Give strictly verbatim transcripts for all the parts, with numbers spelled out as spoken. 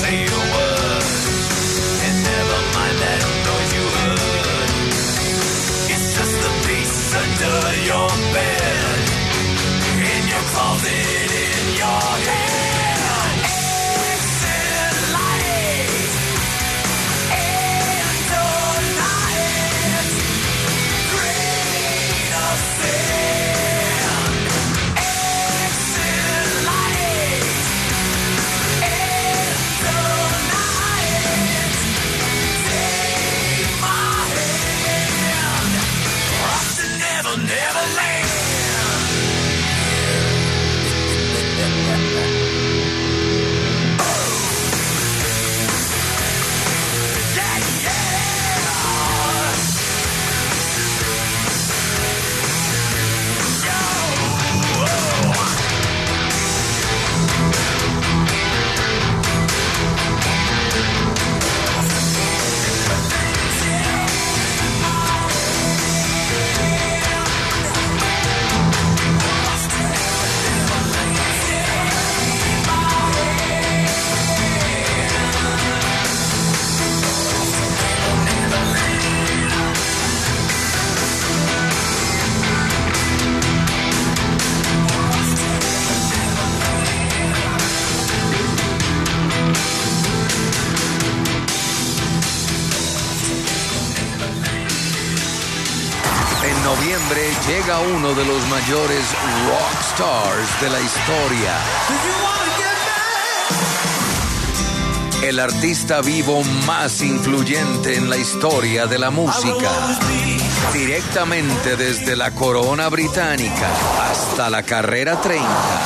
say a word, and never mind that noise you heard. It's just the piece under your bed, in your closet, in your head. Exit light, end of night, grain of sand. Exit light, end of night, take my hand, off to Never, Never Land. En noviembre llega uno de los mayores rock stars de la historia. El artista vivo más influyente en la historia de la música. Directamente desde la corona británica hasta la carrera treinta.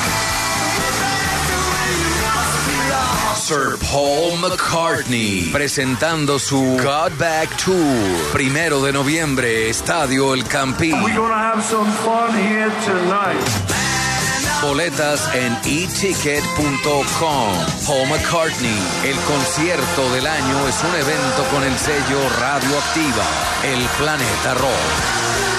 Sir Paul McCartney, presentando su Got Back Tour. Primero de noviembre, Estadio El Campín. We're gonna have some fun here tonight. Boletas en e ticket punto com. Paul McCartney, el concierto del año, es un evento con el sello Radioactiva, El Planeta Rock.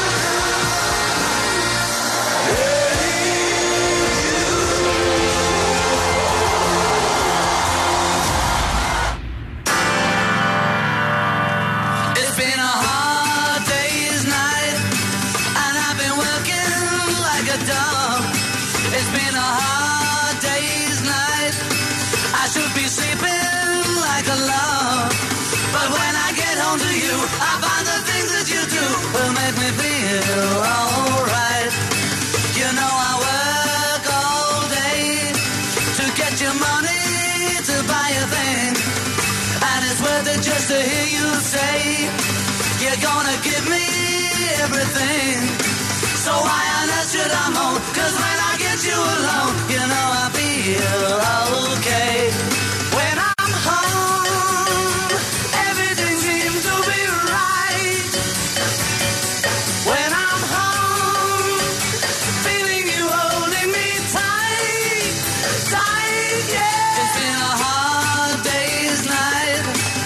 Just to hear you say you're gonna give me everything. So why on earth should I moan? 'Cause when I get you alone, you know I feel okay. When I'm home, everything seems to be right. When I'm home, feeling you holding me tight, tight, yeah. It's been a hard day's night,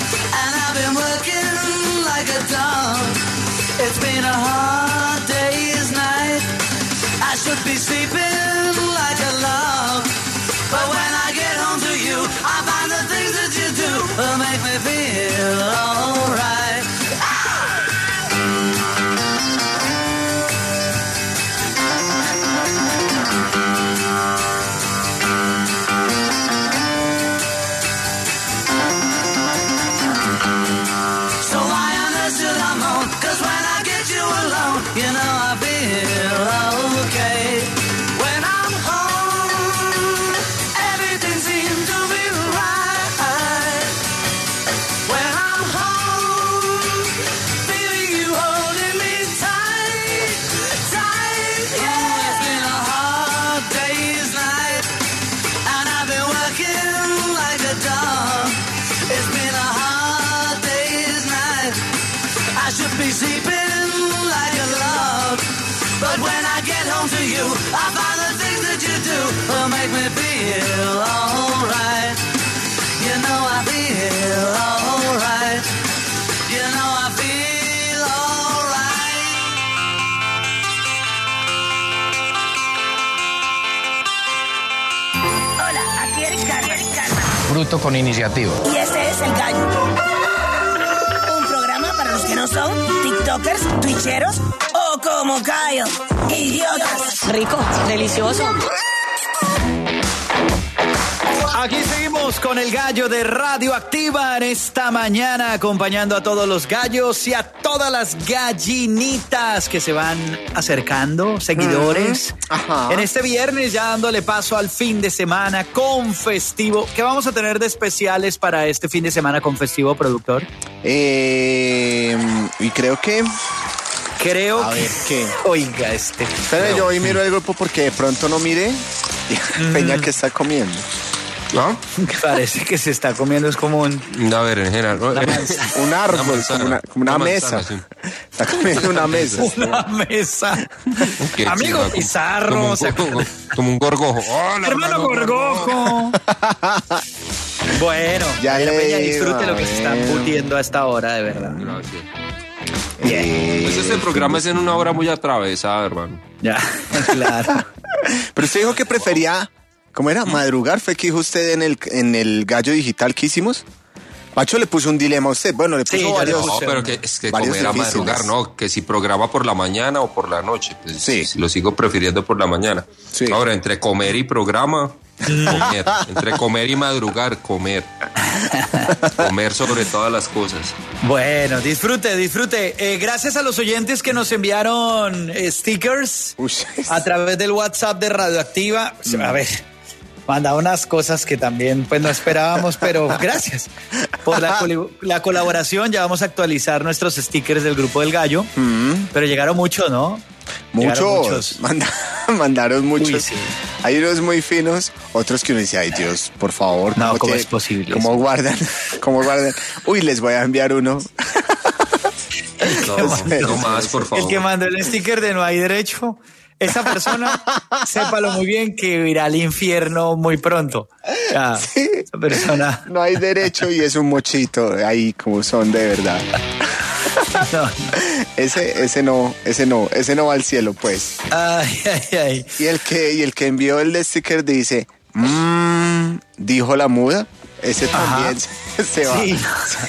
it's been a hard day's night. I should be sleeping like a log, but when I get home to you, I find the things that you do will make me feel alright. So why on earth should I moan? 'Cause when I get you alone, you know I feel okay. When I'm home, everything seems to be right. When I'm home. adulto con iniciativa. Y ese es El Gallo. Un programa para los que no son tiktokers, twitcheros o como Cayo, idiotas. Rico, delicioso. Aquí seguimos con El Gallo de Radioactiva en esta mañana, acompañando a todos los gallos y a todas las gallinitas que se van acercando, seguidores. Mm, ajá. En este viernes ya dándole paso al fin de semana con festivo. ¿Qué vamos a tener de especiales para este fin de semana con festivo, productor? Eh, y creo que... Creo A que... ver, ¿qué? Oiga, este... Espera, yo hoy miro el grupo porque de pronto no miré. Peña, ¿qué está comiendo? ¿No? Parece que se está comiendo, es como un... A ver, en general. ¿no? Un árbol, Una manzana. como una, como una, Una mesa. manzana, sí. Está comiendo una mesa. Una mesa. Qué Amigo chiva, Pizarro. Como, ¿se como, acuerdan? como un gorgojo. Hola, Hermano Gorgojo. Bueno, Ya Peña, le Peña, iba, disfrute lo que se están bueno. pudiendo a esta hora, de verdad. Gracias. Eh, Pues este programa es en una hora muy atravesada, hermano. Ya, claro. Pero usted dijo que prefería, ¿cómo era? Madrugar. ¿Fue que dijo usted en el, en el gallo digital que hicimos? Pacho le puso un dilema a usted. Bueno, le puso Sí, yo le varios. No, puse pero que es que varios comer a difíciles. madrugar, ¿no? Que si programa por la mañana o por la noche. Pues Sí. lo sigo prefiriendo por la mañana. Sí. Ahora, entre comer y programa, comer. Entre comer y madrugar, comer. Comer sobre todas las cosas. Bueno, disfrute, disfrute. Eh, gracias a los oyentes que nos enviaron eh, stickers Uy, a través del WhatsApp de Radioactiva. A ver, manda unas cosas que también pues no esperábamos, pero gracias por la, coli- la colaboración. Ya vamos a actualizar nuestros stickers del Grupo del Gallo, pero llegaron muchos, ¿no? Llegaron muchos. Manda- mandaron muchos. Uy, sí. Hay unos muy finos, otros que uno dice, ay Dios, por favor. No, ¿cómo tiene- es posible ¿Cómo eso? guardan? ¿Cómo guardan? Uy, les voy a enviar uno. No, no más, por favor. El que mandó el sticker de no hay derecho, esa persona, sépalo muy bien que irá al infierno muy pronto. O sea, Sí. esa persona... No hay derecho y es un mochito ahí como son de verdad. no. Ese, ese no, ese no, ese no va al cielo, pues. Ay, ay, ay. Y el que, y el que envió el sticker dice, mmm, dijo la muda, ese también se, se va. Sí.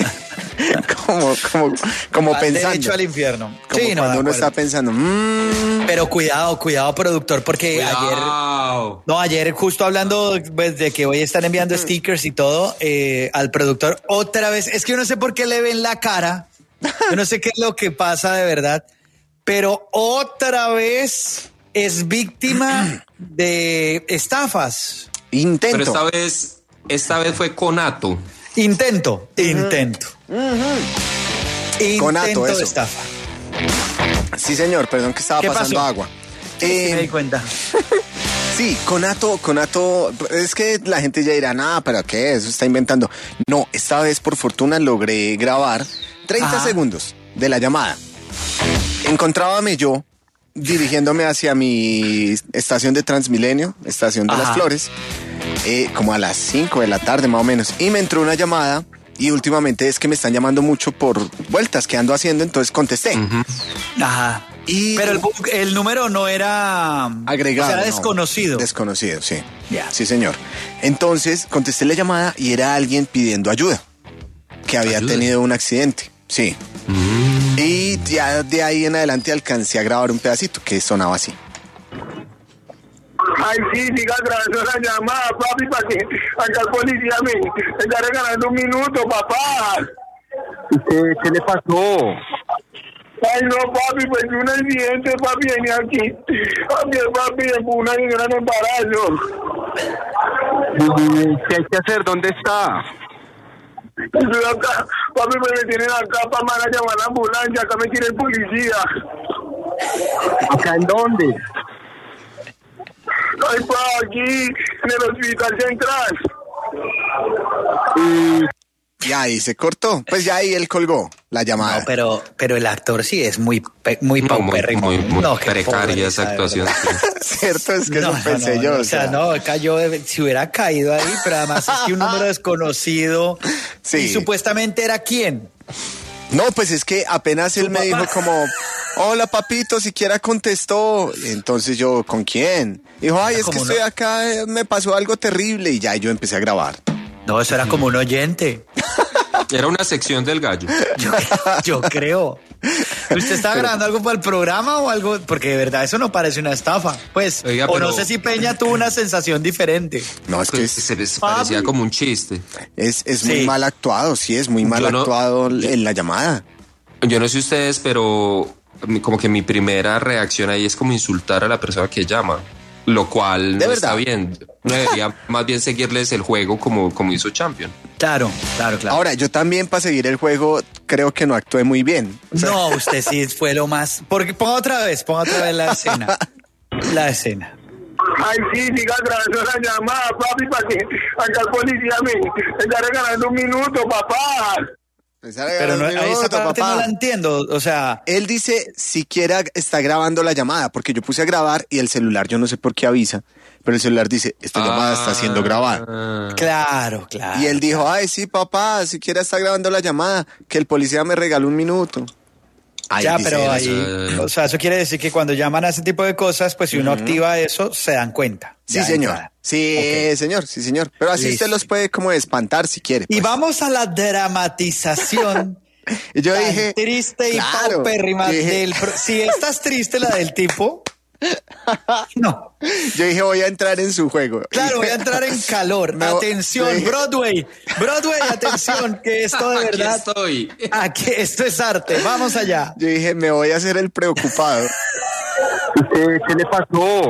como, como, como Al pensando. derecho al infierno. Como Sí, no, cuando de uno acuerdo. está pensando, mmm. Pero cuidado, cuidado, productor, porque ayer... Cuidado. No, ayer justo hablando pues, de que hoy están enviando stickers y todo, eh, al productor otra vez, es que yo no sé por qué le ven la cara, yo no sé qué es lo que pasa de verdad, pero otra vez es víctima de estafas. Intento. Pero esta vez, esta vez fue conato. Intento, intento. Conato, Intento eso. de estafa. Sí, señor, perdón que estaba ¿Qué pasando pasó? agua. Sí, sí Eh, me di cuenta. Sí, Conato, Conato, es que la gente ya dirá, nada, pero ¿qué? Eso está inventando. No, esta vez por fortuna logré grabar treinta Ajá. segundos de la llamada. Encontrábame yo dirigiéndome hacia mi estación de Transmilenio, estación de Ajá. Las Flores, eh, como a las cinco de la tarde más o menos, y me entró una llamada. Y últimamente es que me están llamando mucho por vueltas que ando haciendo, entonces contesté. Ajá. Y Pero el, bu- el número no era agregado. o sea, era no. desconocido. Desconocido, sí. Ya. Sí, señor. Entonces contesté la llamada y era alguien pidiendo ayuda, que había ¿Ayuda? tenido un accidente. Sí. Y ya de ahí en adelante alcancé a grabar un pedacito que sonaba así. Ay, sí, siga grabando la llamada, papi, para que acá el policía me está regalando un minuto, papá. ¿Qué, qué le pasó? Ay, no, papi, pues un accidente, papi, venía aquí. Papi, papi, una señora en embarazo. ¿Qué hay que hacer? ¿Dónde está? Estoy acá, papi, pues me tienen acá, para van a llamar a la ambulancia, acá me tiene el policía. ¿Acá en dónde? Ay, pa, aquí, en el hospital central. Y ahí se cortó. Pues ya ahí él colgó la llamada. No, pero, pero el actor sí es muy, pe- muy No, muy, paupérrimo. muy, muy No, qué precaria pobreza, esa de actuación. verdad. Cierto, es que No, eso no, pensé no, yo. no, o sea, no, cayó, de- si hubiera caído ahí, pero además es que un número desconocido. Sí. Y supuestamente era quién. No, pues es que apenas él me papá. dijo como, hola papito, siquiera contestó. Entonces yo, ¿con quién? Dijo, ay, es que ¿Cómo estoy no? acá, eh, me pasó algo terrible. Y ya yo empecé a grabar. No, eso era como un oyente. Era una sección del gallo. Yo, yo creo. ¿Usted está grabando algo para el programa o algo? Porque de verdad eso no parece una estafa. Pues, Oiga, o pero- no sé si Peña tuvo una sensación diferente. No, es que Pues, es, se les parecía como un chiste. es, es Sí. muy mal actuado, sí, es muy mal Yo no- actuado en la llamada. Yo no sé ustedes, pero mi- como que mi primera reacción ahí es como insultar a la persona que llama. Lo cual ¿De no verdad? está bien. No debería más bien seguirles el juego como, como hizo Champion. Claro, claro, claro. Ahora, yo también para seguir el juego creo que no actué muy bien. No, usted sí fue lo más... Porque ponga otra vez, ponga otra vez la escena. La escena. Ay, sí, siga grabando la llamada, papi, para que acá el policía me está regalando un minuto, papá. Pero no, a esa parte no la entiendo, o sea... Él dice siquiera está grabando la llamada, porque yo puse a grabar y el celular, yo no sé por qué avisa, pero el celular dice, esta llamada está siendo grabada. Ah. Claro, claro. Y él dijo, ay, sí, papá, siquiera está grabando la llamada, que el policía me regaló un minuto. Ahí ya, dice pero él ahí, eso. o sea, eso quiere decir que cuando llaman a ese tipo de cosas, pues si uno activa eso, se dan cuenta. Sí, Ya, señor. entrada. Sí, Ok. señor, sí, señor. Pero así Listo. usted los puede como espantar si quiere. Y pues. vamos a la dramatización Y yo tan dije, triste y claro, paupérrima yo dije- del... pro- Si esta es triste la del tipo, no. yo dije, voy a entrar en su juego. Claro, voy a entrar en calor. Me vo- Atención, yo dije- Broadway. Broadway, atención, que esto de Aquí verdad... estoy. Aquí, esto es arte. Vamos allá. Yo dije, me voy a hacer el preocupado. ¿Usted qué le pasó?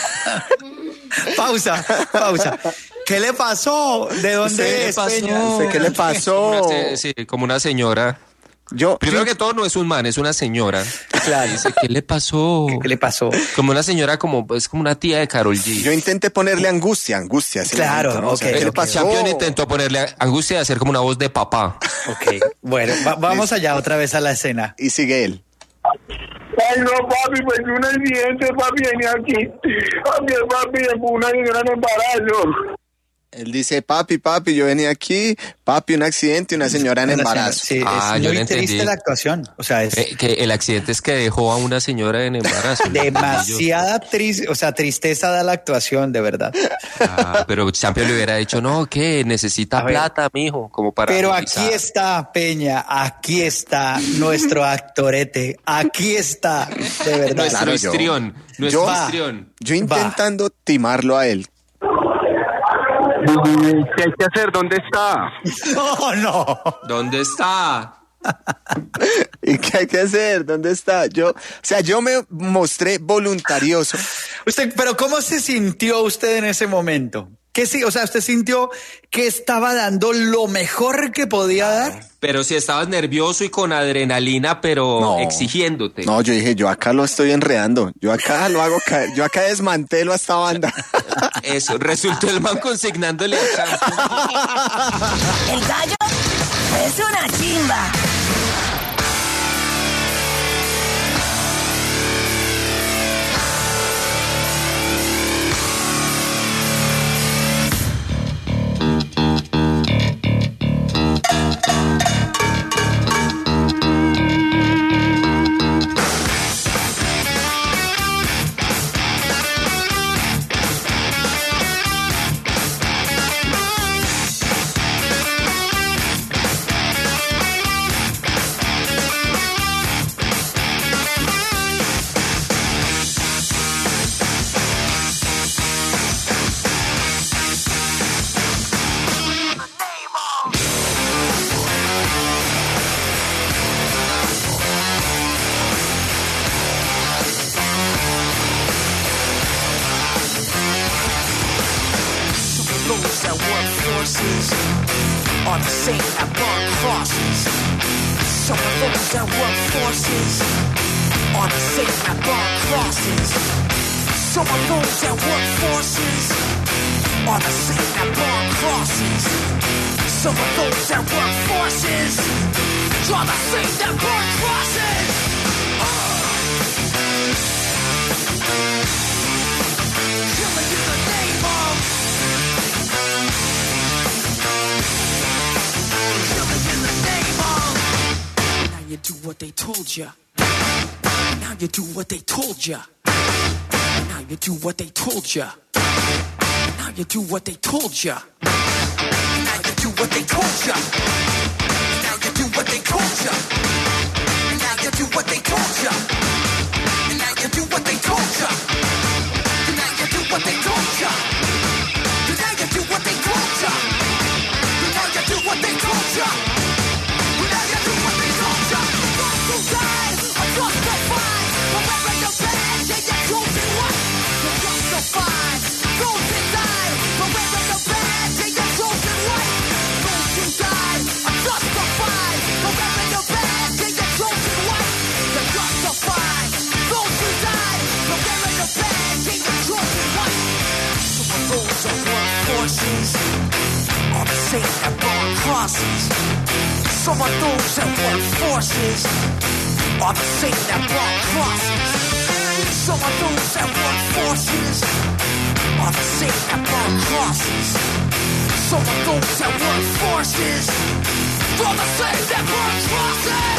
Pausa, pausa. ¿Qué le pasó? ¿De dónde ¿Qué le es, pasó? Peña? ¿Usted qué le pasó? Una se- sí, como una señora. Yo, Primero yo- que todo, no es un man, es una señora. Claro. Dice, ¿qué le pasó? ¿Qué le pasó? Como una señora, como es como una tía de Karol G. yo intenté ponerle angustia, angustia. ese Claro, momento, ¿no? O sea, ok, ¿qué le ok. pasó? Champion intentó ponerle angustia y hacer como una voz de papá. Ok, bueno, va- vamos allá otra vez a la escena. Y sigue él. Ay, no, papi, pues un accidente, papi, venía aquí. Papi, papi, una señora en embarazo. Él dice, papi, papi, yo venía aquí, papi, un accidente y una señora en Una embarazo. señora, sí, Ah, es yo muy le triste entendí. la actuación. O sea, es Eh, que el accidente es que dejó a una señora en embarazo. demasiada triste, o sea, tristeza da la actuación, de verdad. Ah, pero Champion le hubiera dicho, no, que necesita A ver. plata, mijo, como para. Pero agilizar. aquí está, Peña, aquí está nuestro actorete, aquí está, de verdad. Nuestro Claro, yo- histrión, nuestro yo- histrión. Yo intentando timarlo a él. ¿Qué hay que hacer? ¿Dónde está? No, no. ¿Dónde está? ¿Y qué hay que hacer? ¿Dónde está? Yo, o sea, yo me mostré voluntarioso. Usted, pero ¿cómo se sintió usted en ese momento? ¿Qué sí? O sea, usted sintió que estaba dando lo mejor que podía dar. Pero si estabas nervioso y con adrenalina, pero No. exigiéndote. No, yo dije, yo acá lo estoy enredando. Yo acá lo hago caer. Yo acá desmantelo a esta banda. Eso, resultó el man consignándole a Champion. El gallo es una chimba. Those that work forces are the same that burn crosses. Some of those that work forces are the same that burn crosses. Some of those that work forces are the same that burn crosses. Some of those that work forces are the same that burn crosses. Killing in the name of killing in the name of. Now you do what they told ya. Now you do what they told ya. Now you do what they told ya. Now you do what they told ya. Now you what they told ya. And now you do what they told ya. And now you do what they told ya. And now you do what they told ya. And now you do what they told ya. And now you do what they told ya. And now you do what they told ya. And now you do what they told ya. Those who died are justified. Forever your bad, yeah, you're chosen one. You're justified. Those who died, forever your bad, yeah, you're chosen one. Those who died are justified. Forever your bad, yeah, you're chosen one. You're justified. Those who died, forever your bad, yeah, you're chosen one. Some of those that work forces are the same that burn crosses. Some of those that work forces are the same that burn crosses. Some of those that work forces are the same that burn crosses. Some of those that work forces are the same that burn crosses.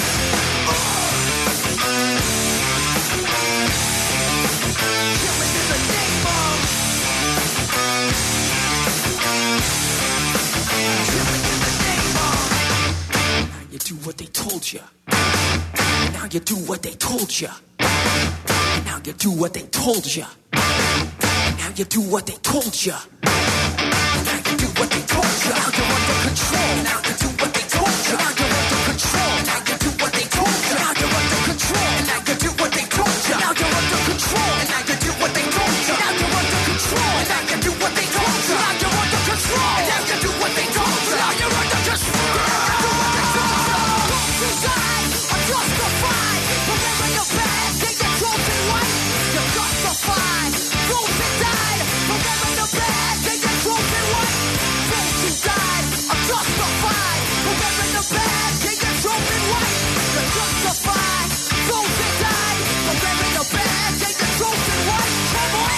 Killing in the name of. Killing in the name of. Now you do what they told you. Now you do what they told you. Now you do what they told you. Now you do what they told you. Now you do what they told you. Now you're under control. Now you do what they told you. Now you're under control. Now you do what they told you. Now you're under control. Now you do what they told you. Now you're under control. Now you do what they told you. Now you're under control. Now you do what they told you. Now you're under control. Now you do what they told you. Now you're under control. Now you do what they told you. Those who died are justified. Forever your bad, yeah, you're chosen one. You're justified. Those who died, forever your bad, yeah, you're chosen one. Those who died are justified. Forever your bad, yeah, you're chosen one. You're justified. Those who died, forever your bad, yeah, you're chosen one. Come on.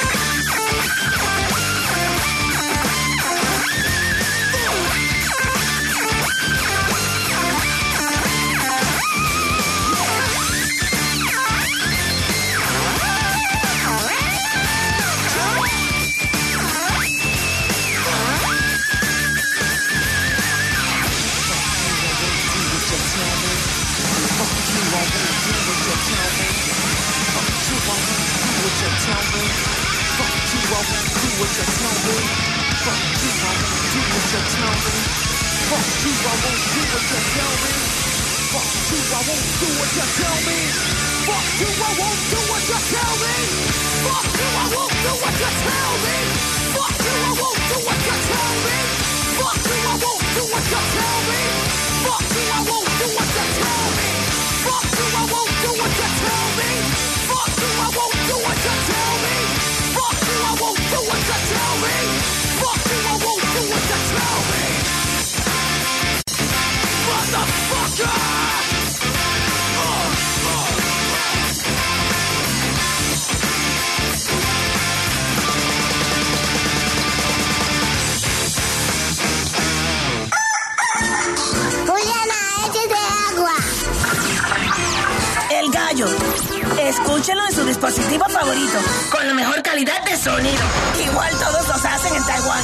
El Gallo. Escúchenlo en su dispositivo favorito, con la mejor calidad de sonido. Igual todos los hacen en Taiwán.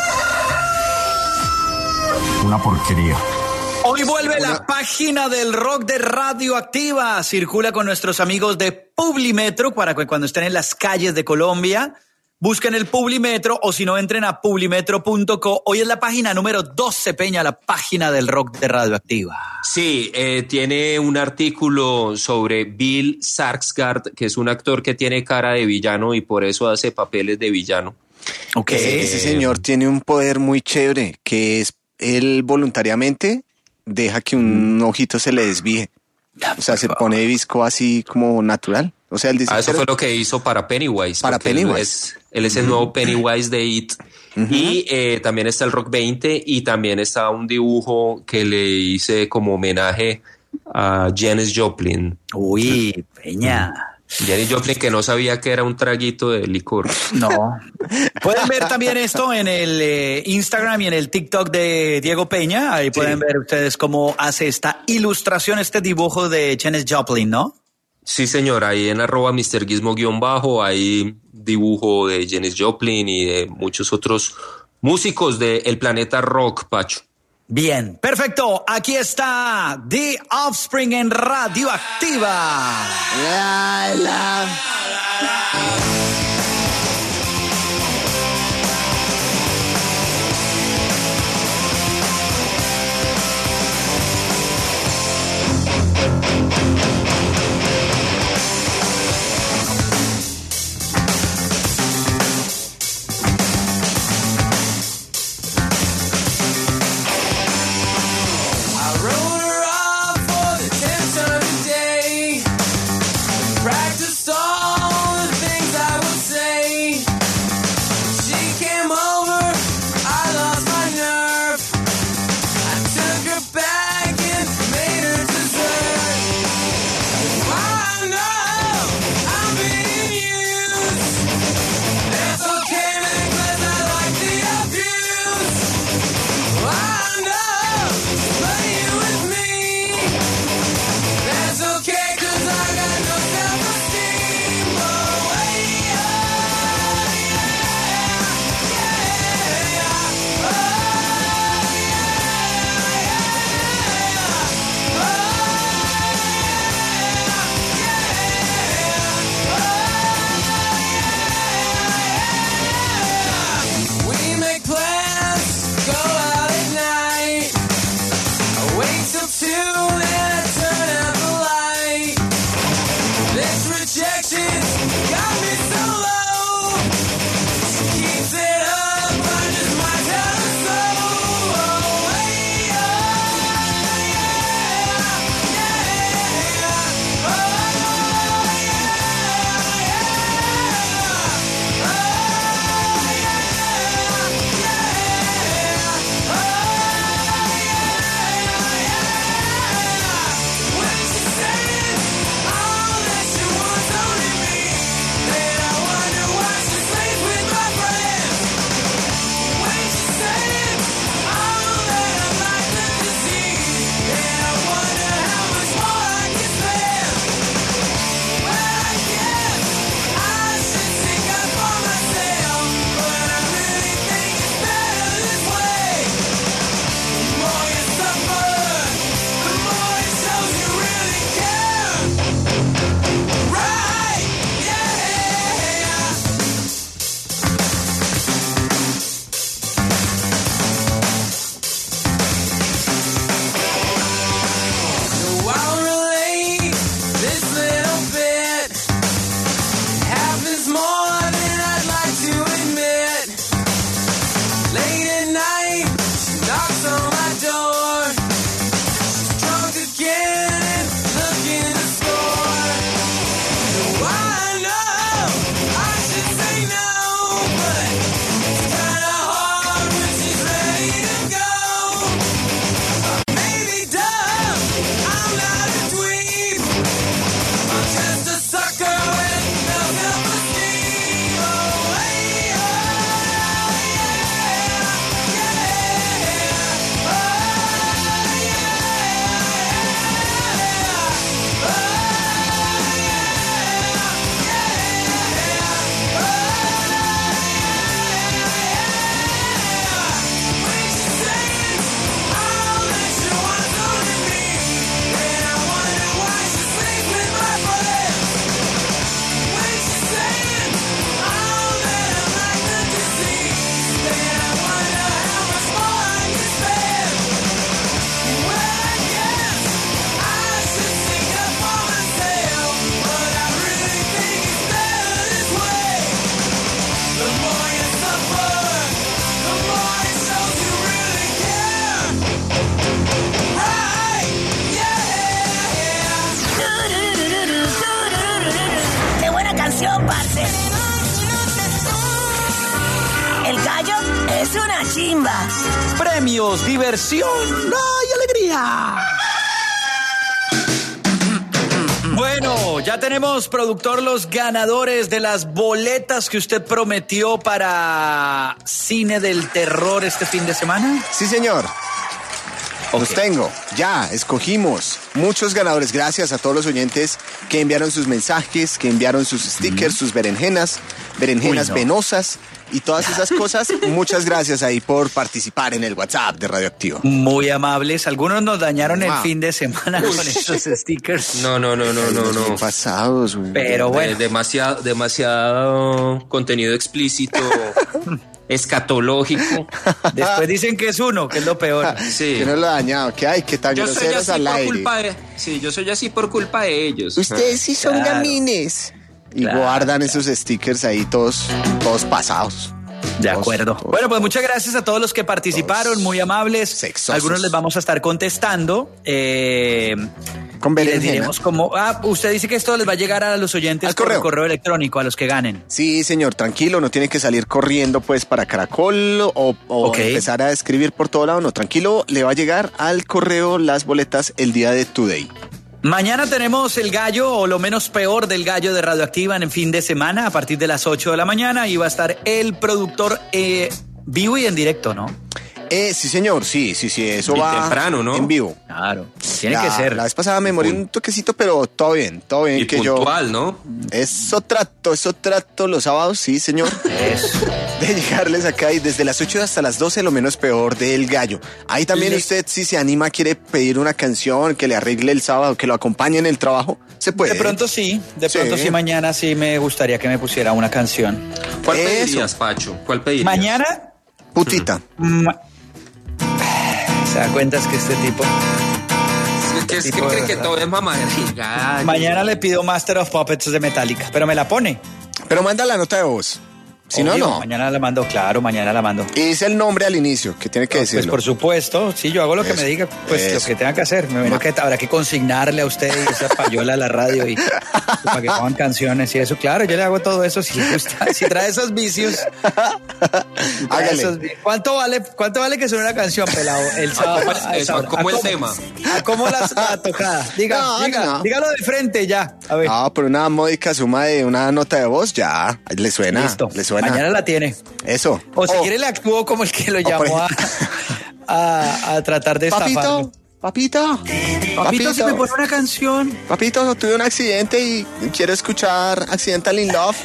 Una porquería. Hoy vuelve la página del rock de Radioactiva. Circula con nuestros amigos de Publimetro para que cuando estén en las calles de Colombia busquen el Publimetro o si no entren a publimetro punto co. Hoy es la página número doce, Peña, la página del rock de Radioactiva. Sí, eh, tiene un artículo sobre Bill Skarsgård, que es un actor que tiene cara de villano y por eso hace papeles de villano. Okay. Ese, ese señor tiene un poder muy chévere, que es él voluntariamente deja que un ojito se le desvíe. O sea, se pone visco así como natural. O sea, él dice, ah, eso fue lo que hizo para Pennywise. Para Pennywise. Él es, él es el uh-huh. nuevo Pennywise de It. Uh-huh. Y eh, también está el Rock veinte y también está un dibujo que le hice como homenaje a Janis Joplin. Uy, Peña. Janis Joplin, que no sabía que era un traguito de licor. No. Pueden ver también esto en el eh, Instagram y en el TikTok de Diego Peña. Ahí pueden sí. ver ustedes cómo hace esta ilustración, este dibujo de Janis Joplin, ¿no? Sí, señor. Ahí en arroba mister Gizmo guión bajo hay dibujo de Janis Joplin y de muchos otros músicos del planeta rock, Pacho. Bien, perfecto. Aquí está The Offspring en Radioactiva. La, la. chimba. Premios, diversión, ¡ay, alegría! Bueno, ya tenemos, productor, los ganadores de las boletas que usted prometió para Cine del Terror este fin de semana. Sí, señor. Okay. Los tengo. Ya, escogimos muchos ganadores. Gracias a todos los oyentes que enviaron sus mensajes, que enviaron sus stickers, mm. sus berenjenas, berenjenas Uy, no. venosas y todas esas cosas. Muchas gracias ahí por participar en el WhatsApp de Radioactiva. Muy amables. Algunos nos dañaron el Ah. fin de semana con estos stickers. No, no, no, no, no, no. Pasados, güey. Pero bueno. Eh, demasiado, demasiado contenido explícito, escatológico. Después dicen que es uno, que es lo peor. Sí. Que no lo ha dañado. Que hay, que tan Yo soy groseros así al por aire. culpa de, sí, yo soy así por culpa de ellos. Ustedes sí son Claro. gamines. Y Claro, guardan esos stickers ahí todos, todos pasados. De Todos- acuerdo. todos- Bueno, pues muchas gracias a todos los que participaron, muy amables. Sexosos. Algunos les vamos a estar contestando. Eh, Con y les berenjena. diremos cómo. Ah, usted dice que esto les va a llegar a los oyentes Al por correo. correo electrónico, a los que ganen. Sí, señor, tranquilo, no tiene que salir corriendo pues para Caracol o, o Ok. empezar a escribir por todo lado, no, tranquilo, le va a llegar al correo las boletas el día de Today. Mañana tenemos el gallo, o lo menos peor del gallo de Radioactiva en el fin de semana, a partir de las ocho de la mañana, y va a estar el productor eh, vivo y en directo, ¿no? Eh, sí, señor, sí, sí, sí, eso Y va temprano, ¿no? en vivo. Claro, tiene La- que ser. La vez pasada me morí un toquecito, pero todo bien, todo bien. Y que puntual, ¿no? yo. Eso trato, eso trato los sábados, sí, señor. Eso. De llegarles acá y desde las ocho hasta las doce lo menos peor del gallo. Ahí también Le- usted, si se anima, quiere pedir una canción que le arregle el sábado, que lo acompañe en el trabajo, se puede. De pronto sí, de Sí. pronto sí, mañana sí me gustaría que me pusiera una canción. ¿Cuál Eso. pedirías, Pacho? ¿Cuál pedirías? Mañana, Putita. ma- se da cuenta es que este tipo. Es que, es que tipo de cree que verdad. todo es mamadera. Mañana le pido Master of Puppets de Metallica, pero me la pone. Pero manda la nota de voz. Si no, Obvio, no. Mañana la mando, claro, mañana la mando. Y dice el nombre al inicio, que tiene que Pues decirlo. por supuesto, sí, yo hago lo que Eso, me diga, pues eso. lo que tenga que hacer. Me imagino que habrá que consignarle a usted y esa payola a la radio y, y para que pongan canciones y eso. Claro, yo le hago todo eso si gusta, si trae esos vicios. si trae Hágale. esos vi- ¿Cuánto vale, cuánto vale que suene una canción, pelado? El sábado. ¿cómo- a esa eso, hora? cómo ¿A el tema? ¿A cómo la, la tocada? Diga, No, diga, no. dígalo de frente ya. A ver. Ah, por una módica suma de una nota de voz, ya. Le suena. Listo. Le suena. Mañana la tiene. Eso. O si Oh, quiere le actúo como el que lo por llamó a, ejemplo. a, a tratar de estafarlo. Papito, papito, Papito, si me pone una canción. Papito, tuve un accidente y quiero escuchar Accidental in Love.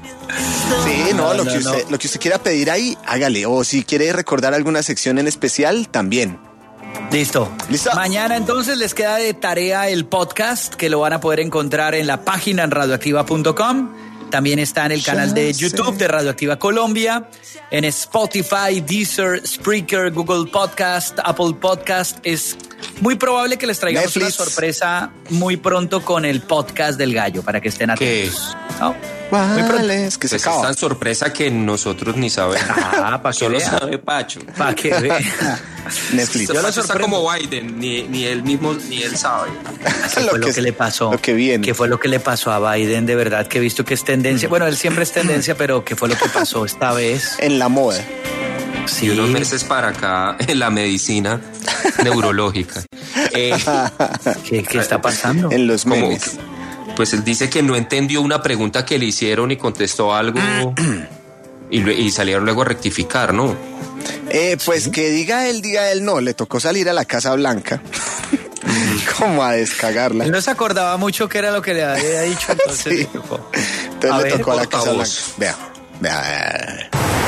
Sí, no, No, lo, no, que no. usted, lo que usted quiera pedir ahí, hágale. O si quiere recordar alguna sección en especial, también. Listo. Listo. Mañana entonces les queda de tarea el podcast que lo van a poder encontrar en la página en radioactiva punto com. También está en el canal de YouTube de Radioactiva Colombia, en Spotify, Deezer, Spreaker, Google Podcast, Apple Podcast. Es muy probable que les traigamos Netflix. una sorpresa muy pronto con el podcast del gallo para que estén ¿Qué? atentos. ¿No? Muy pronto. Vale, es que se Pues es acaba. tan sorpresa que nosotros ni sabemos. Ah, pa' que Solo vea. sabe Pacho. Para que vean. Netflix. Yo lo Pacho está sorprendo. como Biden, ni, ni él mismo, ni él sabe. ¿Qué fue lo que, le pasó? Lo que viene. ¿Qué fue lo que le pasó a Biden? De verdad que he visto que es tendencia. Bueno, él siempre es tendencia, pero ¿qué fue lo que pasó esta vez? En la moda. Sí. Y unos meses para acá en la medicina neurológica. Eh, ¿Qué, qué está pasando? En los como- memes. pues él dice que no entendió una pregunta que le hicieron y contestó algo y, lue- y salieron luego a rectificar, ¿no? Eh, pues que diga él, diga él, no, le tocó salir a la Casa Blanca. Como a descagarla. Él no se acordaba mucho qué era lo que le había dicho, entonces Sí. le tocó. Entonces A le ver, tocó a la Casa Blanca. portavoz. Vea, vea.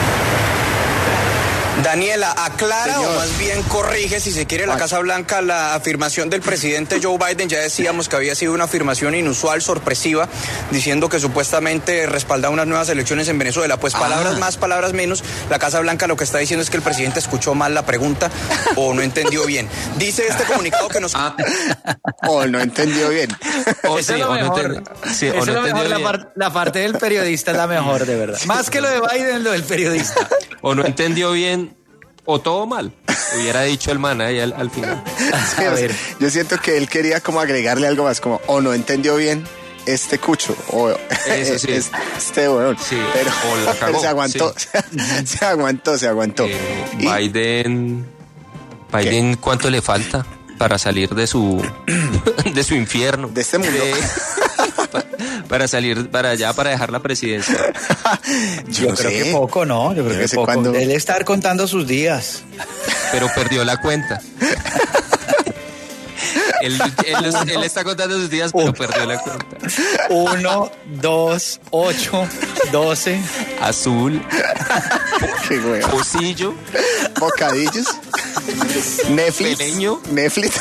Daniela, aclara Señor. o más bien corrige, si se quiere, la Ay. Casa Blanca, la afirmación del presidente Joe Biden. Ya decíamos que había sido una afirmación inusual, sorpresiva, diciendo que supuestamente respaldaba unas nuevas elecciones en Venezuela. Pues palabras Ah. más, palabras menos. La Casa Blanca lo que está diciendo es que el presidente escuchó mal la pregunta o no entendió bien. Dice este comunicado que nos... Ah, Oh, no entendió bien. o Eso sí, es lo o no mejor. enten- sí, o Eso es no lo mejor. entendió La, bien. par- la parte del periodista es la mejor, de verdad. Más que lo de Biden, lo del periodista. O no entendió bien o todo mal. Hubiera dicho el man ahí al, al final. Sí, A o sea, ver. yo siento que él quería como agregarle algo más, como, o no entendió bien este cucho, o Eso sí. es- este weón. Sí, Pero o la cagó, se aguantó, se aguantó, se aguantó. Eh, Y- Biden, Biden, ¿cuánto le falta para salir de su de su infierno? De este mundo. pa- para salir para allá, para dejar la presidencia. yo Yo no creo sé. que poco, ¿no? Yo creo Yo no que sé poco. cuándo- Él estar contando sus días. Pero perdió la cuenta. él, él, él- él está contando sus días, pero perdió la cuenta. Uno, dos, ocho, doce. Azul, Qué huevo. pocillo, Bocadillos. Netflix. Peleño. Netflix.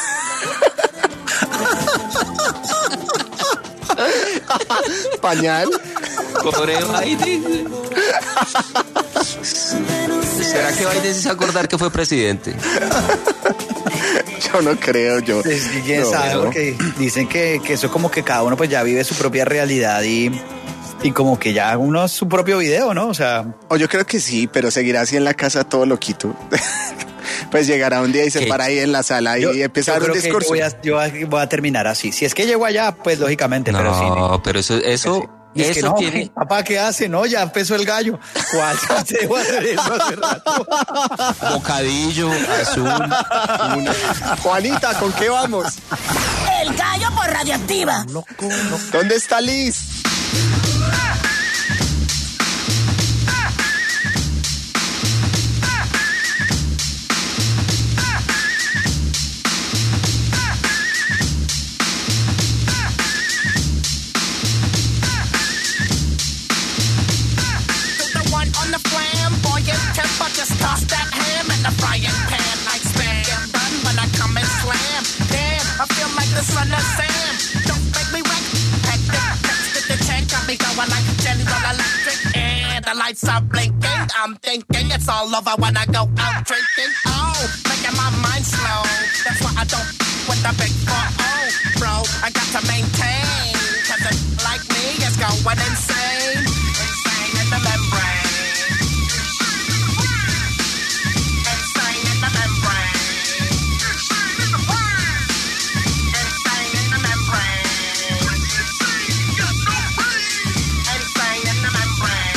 Pañal. pobre Biden. ¿Será que Biden se va a acordar que fue presidente? Yo no creo, yo. Pues, ¿quién no, sabe? no. Porque dicen que, que eso como que cada uno pues ya vive su propia realidad y, y como que ya uno es su propio video, ¿no? O sea, O yo creo que sí, pero seguirá así en la casa todo loquito. Pues llegará un día y se ¿Qué? para ahí en la sala y yo, empieza a yo dar un creo que discurso. Yo voy, a, yo voy a- voy a terminar así. Si es que llego allá, pues lógicamente, pero sí. No, pero eso, eso, Y es que eso no, tiene. papá, ¿qué hace? No, ya empezó el gallo. ¿Cuál? Se dejó hacer eso hace rato. Bocadillo, azul. Una- Juanita, ¿con qué vamos? El gallo por Radioactiva. ¿Dónde está Liz? The one on the flamboyant temper, just toss that ham in the frying pan like spam. Get done when I come and slam. Damn, I feel like the son of Sam. Don't make me wreck. Hectic, text the check, got me going like General Electric. And the lights are blinking. I'm thinking it's all over when I go out drinking. Oh, making my mind slow. That's why I don't with the big four oh, bro. I got to maintain. Cause it like me is going insane. Insane in the membrane. Insane in the membrane. Insane in the membrane. Insane in the membrane.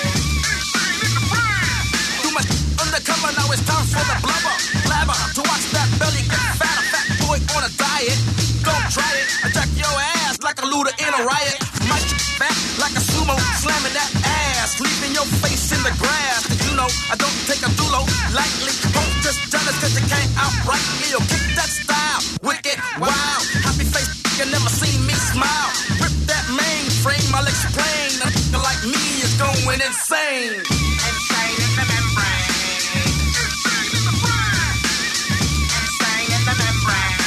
Too much undercover, now it's time for the blubber. Blabber, to watch that belly get fatter. Fat boy on a diet. Don't try it. Attack your ass like a looter in a riot. My shit back like a sumo, slamming that ass, leaving your face in the grass. Cause you know I don't take a dulo lightly. Don't just jealous cause you can't outright me. Yo, kick that style, wicked, wow. Happy face, you never seen me smile. Rip that mainframe, I'll explain. A nigga like me is going insane. Insane in the membrane. Insane in the brain. Insane in the membrane.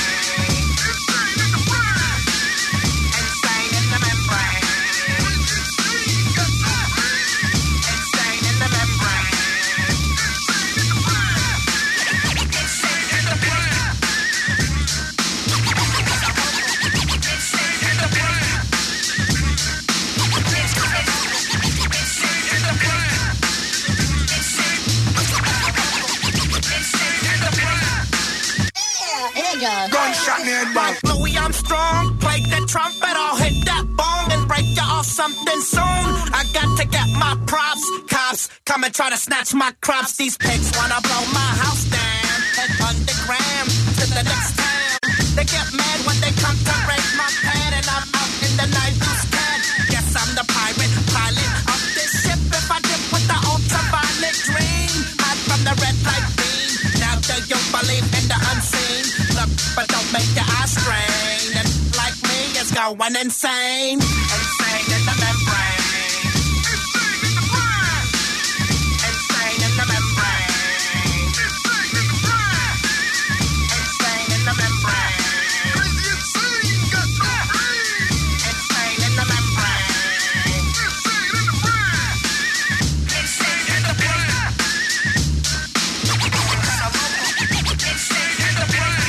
Insane in the membrane. Insane in the membrane. Insane in the brain. Insane in the brain. Insane in the brain. Insane in the brain. Gunshot near my Louis Armstrong, play the trumpet, I'll hit that bong and break you off something soon. I got to get my props, cops come and try to snatch my crops. These pigs wanna blow my house down, head underground to the next town. They get mad when they come to raid my pad and I'm out in the night loose pad. Yes, I'm the pirate pilot of this ship. If I dip with the ultraviolet dream, hide from the red light beam. Now do you believe in the unseen? Look, but don't make your eyes strain. And like me, it's going insane. Insane in the membrane. Insane in the brain. Insane in the membrane. Insane in the brain. Insane in the membrane. Crazy insane, got no brain. Insane in the membrane. Insane in the brain. Insane in the brain. Insane in the brain.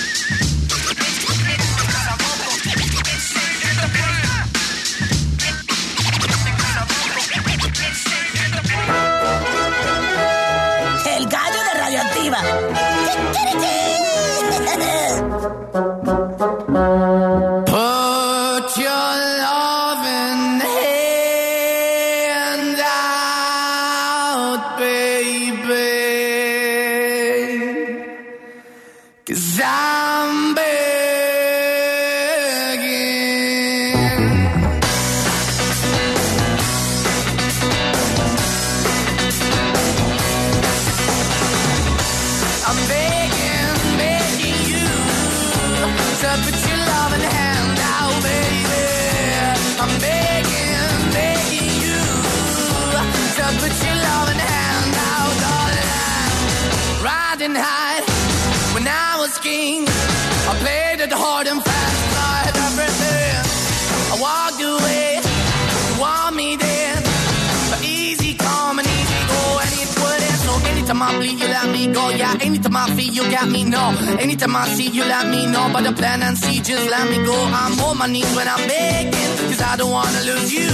El gallo de Radioactiva. Put your loving hand out, baby, 'cause I'm begging. I'm begging, begging you to put I played it hard and fast, I had everything. I walked away, you want me then. But easy come and easy go, and it wouldn't. So anytime I bleed, you let me go. Yeah, anytime I feel, you got me, no. Anytime I see, you let me know. But the plan and see, just let me go. I'm on my knees when I'm begging, cause I don't wanna lose you.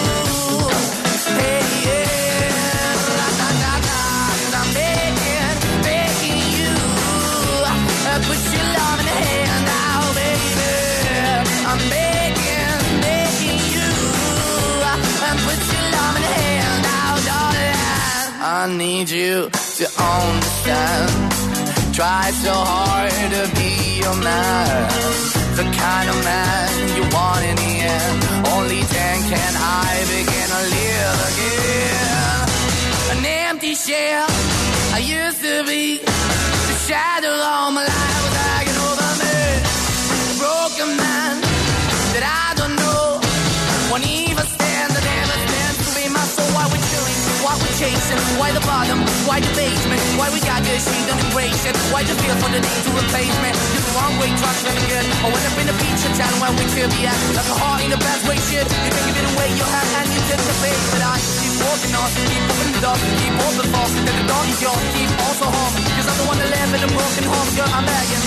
Hey, yeah, la, la, la, la. Cause I'm begging, begging you. Uh, put your love in the hand now, baby. I'm begging, begging you. Uh, put your love in the hand now, darling. I need you to understand. Try so hard to be your man, the kind of man you want in the end. Only then can I begin to live again. An empty shell I used to be, the shadow all my life was hanging over me. A broken man that I don't know, won't even stand, I never stand to be my soul. Why we chilling, why we chasing, why the bottom, why the basement, why we got good, she don't embrace it. Why the feel for the need to replace me? You're the wrong way, try to live good. I went up in the feature town where we could be at, like a heart in the best way, shit. You can give it away, you have and you take the bait. But I keep walking on, keep moving the door, keep open for, that the door is yours, keep also home. Cause I'm the one that live in a broken home, girl, I'm begging.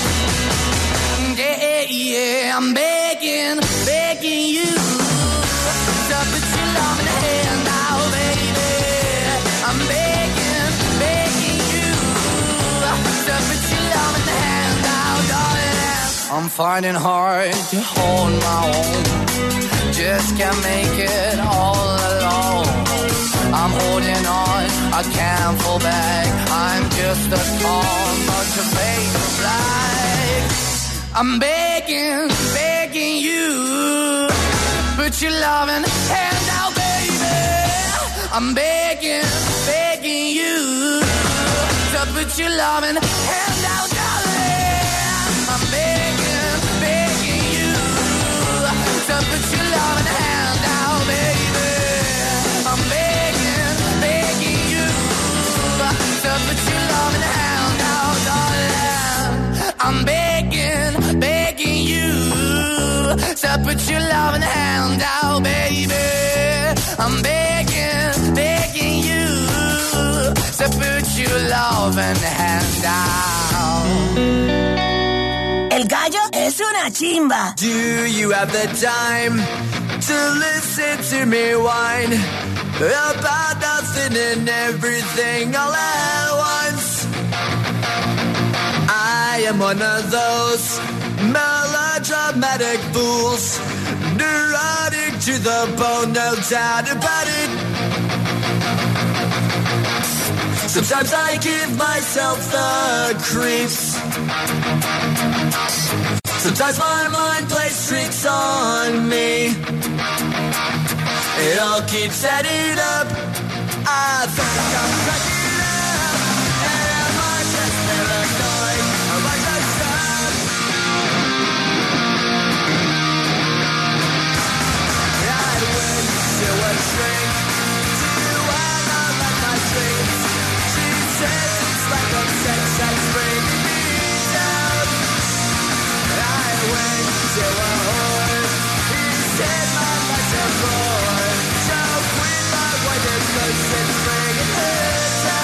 Yeah, yeah, I'm begging, begging you to put your love in the hand now, baby. I'm begging, begging you to put your love in the hand now, darling. I'm finding hard to hold my own, just can't make it all alone. I'm holding on, I can't fall back. I'm just a calm bunch of fake black. I'm begging, begging you, put your loving hand out, baby. I'm begging, begging you, to put your loving hand out, darling. I'm begging, begging you, to put your loving hand out, baby. I'm begging, begging you, to put your loving hand out, darling. I'm begging, begging you, to put your loving hand out, baby. I'm begging, begging you, to put your loving hand out. El gallo es una chimba. Do you have the time to listen to me whine about nothing and everything all at once? I am one of those melodramatic fools, neurotic to the bone, no doubt about it. Sometimes I give myself the creeps. Sometimes my mind plays tricks on me. It all keeps adding up. I think I'm cracking up. Am I just paranoid? Am I just stuck? I went to a shrink. Do I not like my dreams? She says it's like a sex that's bringing me down. I went to a whore. He said my life's a bore. So quit my wife because it's bringing her down.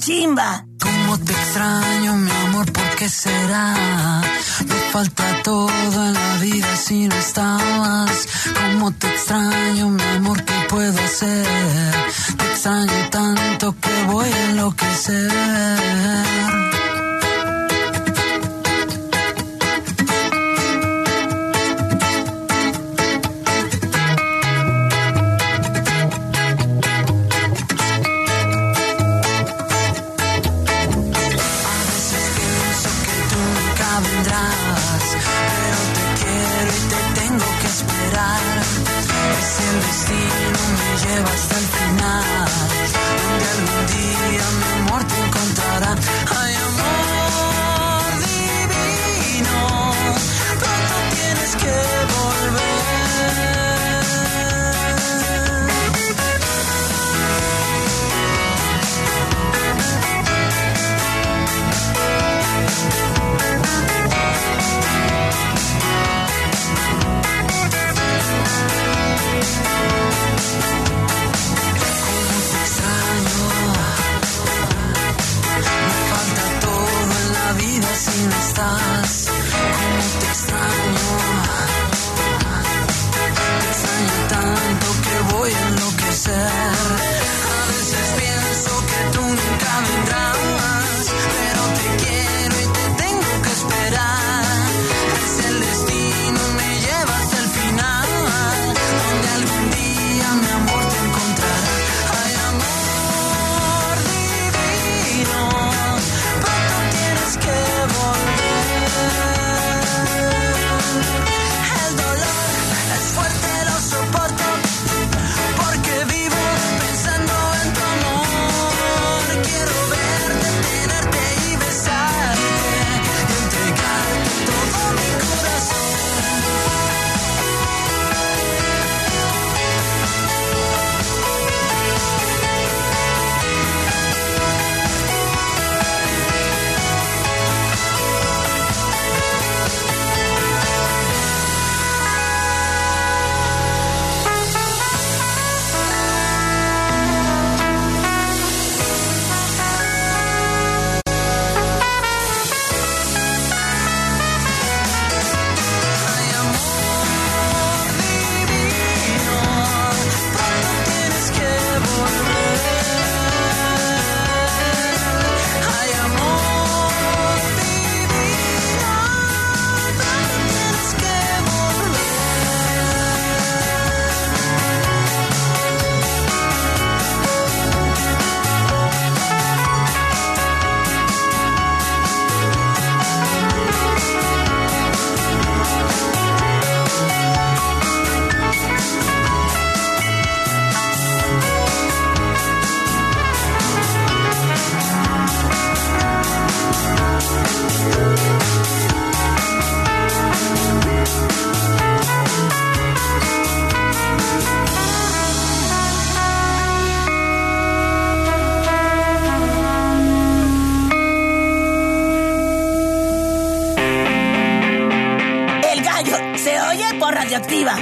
chimba. Cómo te extraño, mi amor, ¿por qué será? Me falta todo en la vida si no estabas. Cómo te extraño, mi amor, ¿qué puedo hacer? Te extraño tanto que voy a enloquecer. Hasta el final, donde algún día mi amor te encontrará. Ay, amor divino, pronto tienes que volver. Si no estás, cómo te extraño, te extraño tanto que voy a enloquecer. A veces pienso que tú nunca vendrás, pero te quiero y te tengo que esperar. Es el destino, me lleva hasta el final, donde algún día mi amor te encontrará. Ay, amor divino, pronto tienes que volver. El dolor es fuerte, lo soporto, porque vivo pensando en tu amor. Quiero verte, tenerte y besarte, y entregarte todo mi corazón. El gallo se oye por Radioactiva.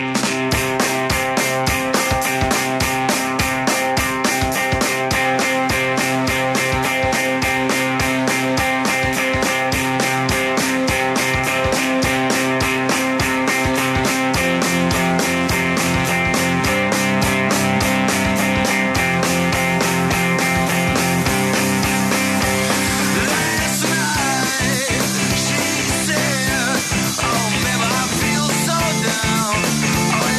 Oh,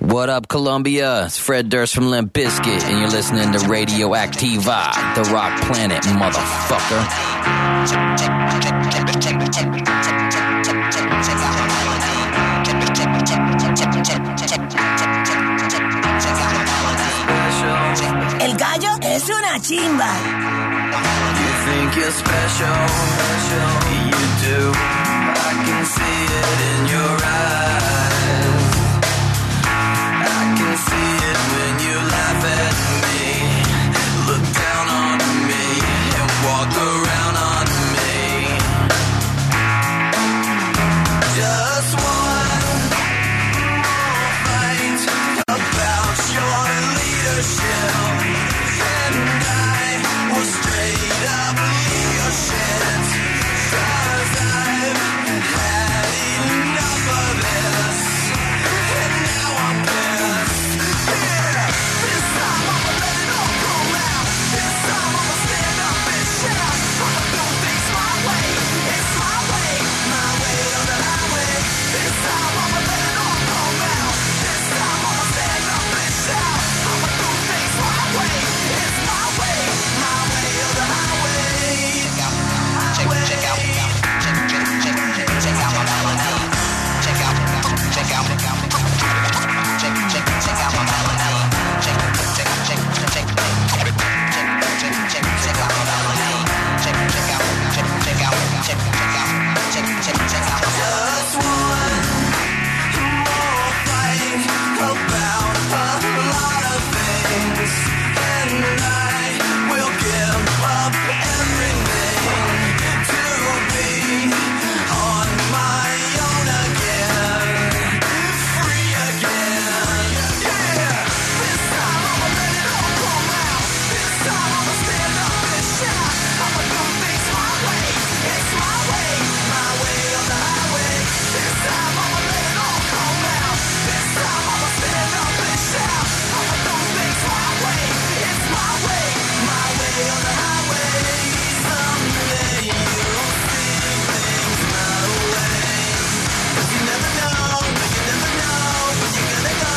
What up, Colombia? It's Fred Durst from Limp Bizkit, and you're listening to Radioactiva, the rock planet, motherfucker. El gallo es una chimba. You think you're special, special, you do. I can see it in your eyes. I can see it when you laugh at me, look down on me, and walk around on me. Just one more fight about your leadership, and I will straight up leave your shit, 'cause I've had enough of this, and now I'm pissed. Yeah, this time I'ma let it all come out. This time I'ma stand up and shout. I'ma do things my way. It's my way, my way on the highway. This time I'ma let it all come out. This time I'ma stand up and shout. I'ma do things my way. It's my way, my way on the highway. Check out, check out, check out, check check check check out my melody. Check out, check out, check out, check check check out my melody. Check check check check check check check check check out my melody. Check check out, check check out, check check out, check check check out my melody. Just one more fight about a lot of things, and I will give up everything to be on my own again, free again. Yeah, this time I'ma let it all come out. This time I'ma stand up and shout. I'ma do things my way. It's my way, my way on the highway. This time I'ma let it all come out. This time I'ma stand up and shout. I'ma do things my way. It's my way, my way on the highway. Someday you'll see things my way. 'Cause you never know, but you never know when you're gonna go.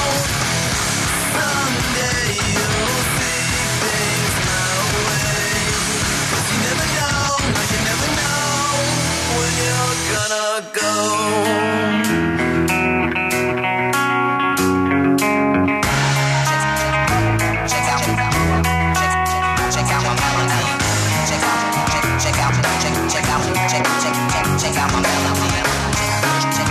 Someday you'll see things my way. 'Cause you never know, but you never know when you're gonna go. Check out, check check out my melody. Check out, check check out, check check out, check check check check out my melody. Check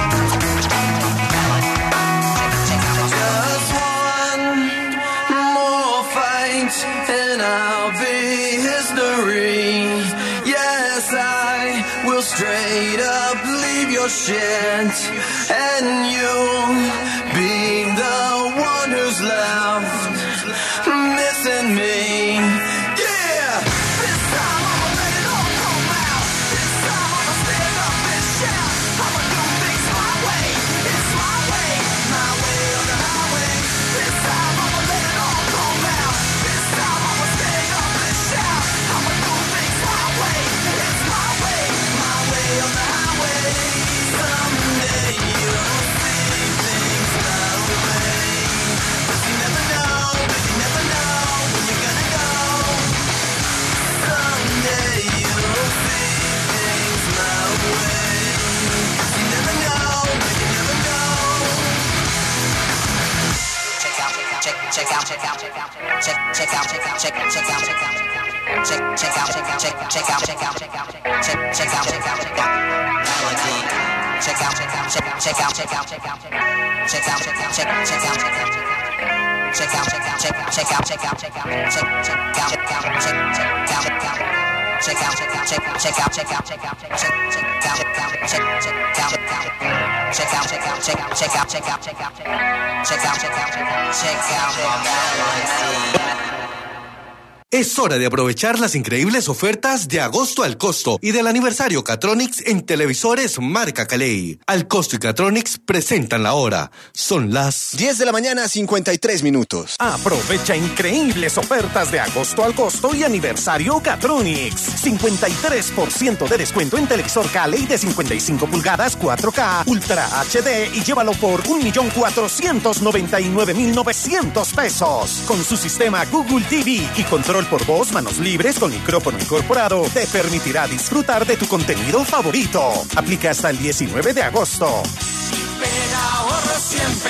check out. Just one more fight, and I'll be history. Yes, I will straight up leave your shit, and you'll be the one who's left missing me. Yeah, this time I'ma let it all come out. This time I'ma stand up and shout. I'ma do things my way. It's my way, my way on the highway. This time I'ma let it all come out. This time I'ma stand up and shout. I'ma do things my way. It's my way, my way on the highway. Someday you'll see things my way. 'Cause you never know, but you never know when you're gonna go. Someday you'll see things my way. 'Cause you never know, but you never know. Check out, check, check out, check out, check out, check, check out, check out, check, check out, check out, check, check out, check out, check, check out, check out, check out, check, check out, check out, check out, melody. Check out, check out, check, check out, check out, check out, check out, check out, check, check out, check out, check out, check out, check, check out, check out, check out, check, check out, check out, check, check out, check out. Check out, check out, check, check out, check out, check out, check, check out, check out, check, check out, check out. Check out, check out, check, check out, check out, check out, check out, check out, check out, check out, check out my melody. Es hora de aprovechar las increíbles ofertas de agosto al costo y del aniversario Catronics en televisores marca Caley. Al costo y Catronics presentan la hora. Son las diez de la mañana, cincuenta y tres minutos. Aprovecha increíbles ofertas de agosto al costo y aniversario Catronics. cincuenta y tres por ciento de descuento en televisor Caley de cincuenta y cinco pulgadas cuatro K Ultra H D y llévalo por un millón cuatrocientos noventa y nueve mil novecientos pesos. Con su sistema Google T V y control por voz, manos libres con micrófono incorporado, te permitirá disfrutar de tu contenido favorito. Aplica hasta el diecinueve de agosto. Pero ahorro siempre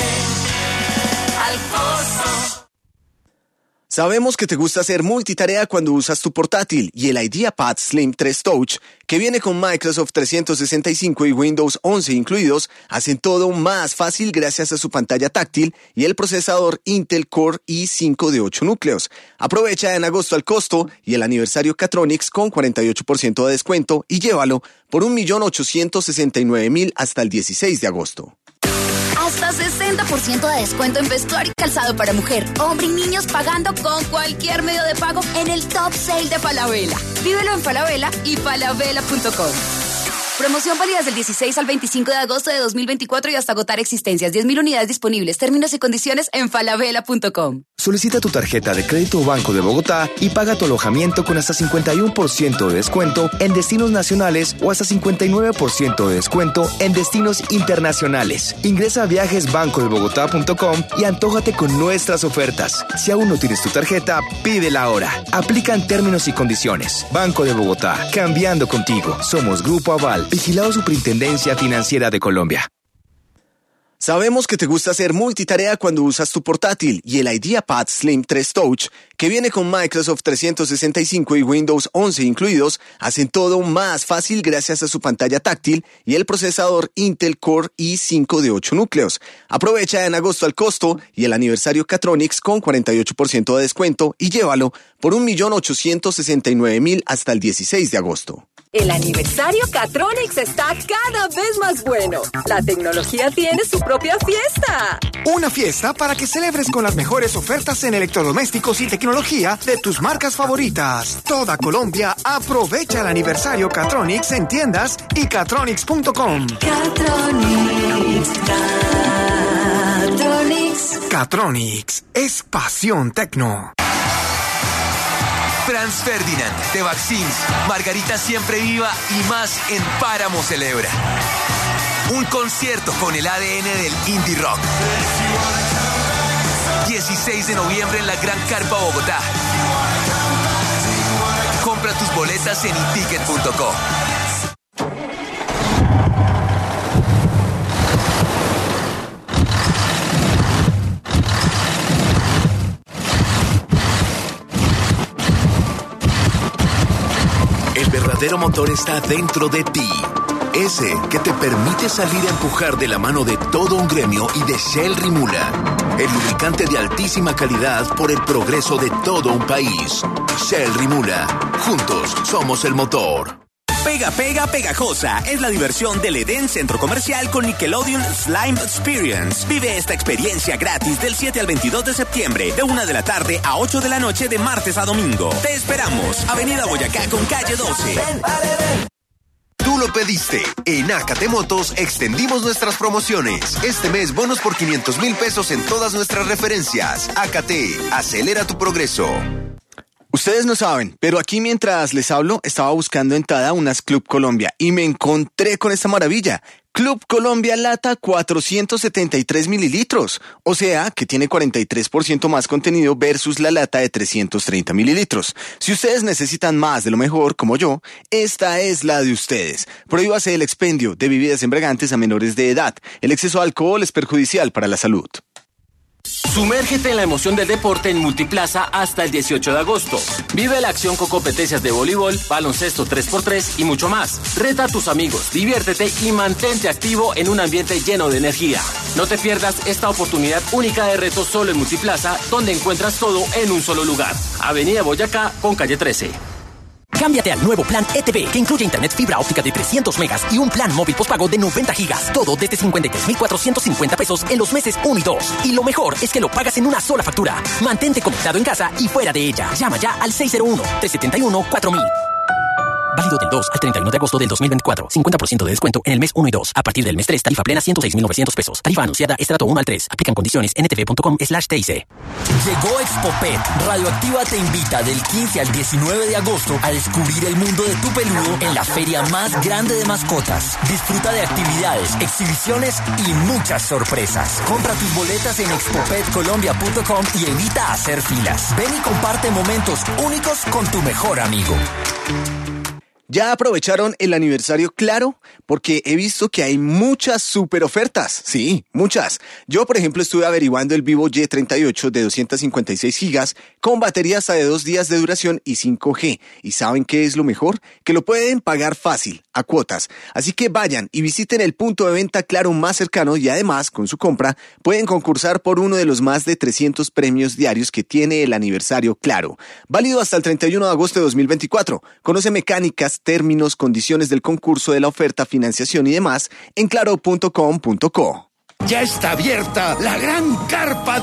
al costo. Sabemos que te gusta hacer multitarea cuando usas tu portátil y el IdeaPad Slim tres Touch, que viene con Microsoft trescientos sesenta y cinco y Windows once incluidos, hacen todo más fácil gracias a su pantalla táctil y el procesador Intel Core i cinco de ocho núcleos. Aprovecha en agosto al costo y el aniversario Catronics con cuarenta y ocho por ciento de descuento y llévalo por un millón ochocientos sesenta y nueve mil hasta el dieciséis de agosto. Hasta sesenta por ciento de descuento en vestuario y calzado para mujer, hombre y niños pagando con cualquier medio de pago en el Top Sale de Falabella. Vívelo en Falabella y falabella punto com. Promoción válida del dieciséis al veinticinco de agosto de dos mil veinticuatro y hasta agotar existencias. diez mil unidades disponibles. Términos y condiciones en falabella punto com. Solicita tu tarjeta de crédito Banco de Bogotá y paga tu alojamiento con hasta cincuenta y uno por ciento de descuento en destinos nacionales o hasta cincuenta y nueve por ciento de descuento en destinos internacionales. Ingresa a viajes banco de bogotá punto com y antójate con nuestras ofertas. Si aún no tienes tu tarjeta, pídela ahora. Aplican términos y condiciones. Banco de Bogotá, cambiando contigo. Somos Grupo Aval, vigilado Superintendencia Financiera de Colombia. Sabemos que te gusta hacer multitarea cuando usas tu portátil y el IdeaPad Slim tres Touch, que viene con Microsoft trescientos sesenta y cinco y Windows once incluidos, hacen todo más fácil gracias a su pantalla táctil y el procesador Intel Core i cinco de ocho núcleos. Aprovecha en agosto al costo y el aniversario Catronics con cuarenta y ocho por ciento de descuento y llévalo por un millón ochocientos sesenta y nueve mil hasta el dieciséis de agosto. El aniversario Catronics está cada vez más bueno. La tecnología tiene su propia fiesta. Una fiesta para que celebres con las mejores ofertas en electrodomésticos y tecnología de tus marcas favoritas. Toda Colombia aprovecha el aniversario Catronics en tiendas y catronics punto com. Catronics, Catronics. Catronics es pasión tecno. Franz Ferdinand, The Vaccines, Margarita Siempre Viva y más en Páramo Celebra. Un concierto con el A D N del indie rock. dieciséis de noviembre en la Gran Carpa Bogotá. Compra tus boletas en i ticket punto co. El verdadero motor está dentro de ti. Ese que te permite salir a empujar de la mano de todo un gremio y de Shell Rimula. El lubricante de altísima calidad por el progreso de todo un país. Shell Rimula. Juntos somos el motor. Pega Pega Pegajosa es la diversión del Edén Centro Comercial con Nickelodeon Slime Experience. Vive esta experiencia gratis del siete al veintidós de septiembre, de una de la tarde a ocho de la noche de martes a domingo. Te esperamos, Avenida Boyacá con calle doce. Ven, vale, ven. Tú lo pediste. En Acate Motos extendimos nuestras promociones. Este mes bonos por quinientos mil pesos en todas nuestras referencias. Acate, acelera tu progreso. Ustedes no saben, pero aquí mientras les hablo estaba buscando en Tada unas Club Colombia y me encontré con esta maravilla. Club Colombia Lata cuatrocientos setenta y tres mililitros, o sea que tiene cuarenta y tres por ciento más contenido versus la lata de trescientos treinta mililitros. Si ustedes necesitan más de lo mejor, como yo, esta es la de ustedes. Prohíbase el expendio de bebidas embriagantes a menores de edad. El exceso de alcohol es perjudicial para la salud. Sumérgete en la emoción del deporte en Multiplaza hasta el dieciocho de agosto. Vive la acción con competencias de voleibol, baloncesto tres por tres y mucho más. Reta a tus amigos, diviértete y mantente activo en un ambiente lleno de energía. No te pierdas esta oportunidad única de retos solo en Multiplaza, donde encuentras todo en un solo lugar. Avenida Boyacá con calle trece. Cámbiate al nuevo plan E T V, que incluye internet fibra óptica de trescientos megas y un plan móvil postpago de noventa gigas. Todo desde cincuenta y tres mil cuatrocientos cincuenta pesos en los meses uno y dos. Y lo mejor es que lo pagas en una sola factura. Mantente conectado en casa y fuera de ella. Llama ya al seis cero uno, tres siete uno, cuatro mil. Válido del dos al treinta y uno de agosto del dos mil veinticuatro. cincuenta por ciento de descuento en el mes uno y dos. A partir del mes tres, tarifa plena ciento seis mil novecientos pesos. Tarifa anunciada estrato uno al tres. Aplican condiciones en etv punto com slash T I C. Llegó Expopet. Radioactiva te invita del quince al diecinueve de agosto a descubrir el mundo de tu peludo en la feria más grande de mascotas. Disfruta de actividades, exhibiciones y muchas sorpresas. Compra tus boletas en expopet colombia punto com y evita hacer filas. Ven y comparte momentos únicos con tu mejor amigo. ¿Ya aprovecharon el aniversario Claro? Porque he visto que hay muchas super ofertas. Sí, muchas. Yo, por ejemplo, estuve averiguando el Vivo Y treinta y ocho de doscientos cincuenta y seis gigas con batería hasta de dos días de duración y cinco G. ¿Y saben qué es lo mejor? Que lo pueden pagar fácil, a cuotas. Así que vayan y visiten el punto de venta Claro más cercano y además, con su compra, pueden concursar por uno de los más de trescientos premios diarios que tiene el aniversario Claro. Válido hasta el treinta y uno de agosto de dos mil veinticuatro. Conoce mecánicas, términos, condiciones del concurso, de la oferta, financiación y demás en claro punto com punto co. Ya está abierta la gran carpa